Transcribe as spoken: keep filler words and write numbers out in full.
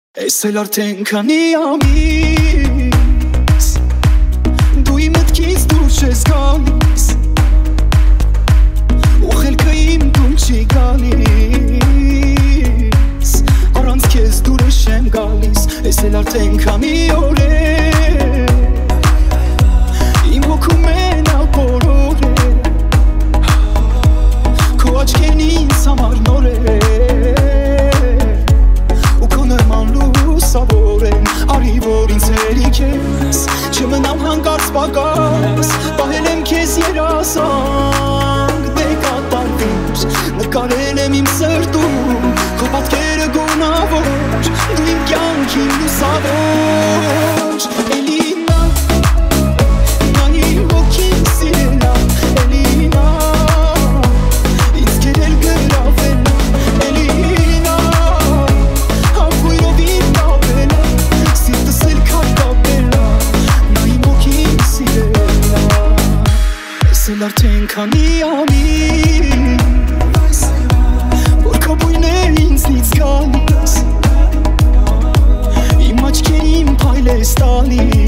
Էս էլ արդեն քանի ամիս Դու իմ մտքից դուրս ես գալիս Ու խելքը իմ դուն չի գալիս Առանց քեզ դուրս չեմ գալիս Էս էլ արդեն քանի օր է Իմ հոգում են ապորոր է Քո աչքերն ինձ համար նոր է Արի որ ինձ հերիք ես Չմնամ հանկարծ պակաս Պահել եմ քեզ երազանք Դե կատարվիր Նկարել եմ իմ սրտում Քո պատկերը գունավոր Դու իմ կյանքի լուսավոր Էլի նա Նա իմ հոգին սիրելա Էլի նա Ինձ կերել գրավելա Էլի նա Հապույրով իմ տավելա Սիրտս էլ կապելա Նա իմ հոգին սիրելա Ես էլ արդեն քանի ամիս Որ քո բույնը ինձնից գալիս Իմ աչքերին փայլ ես տալիս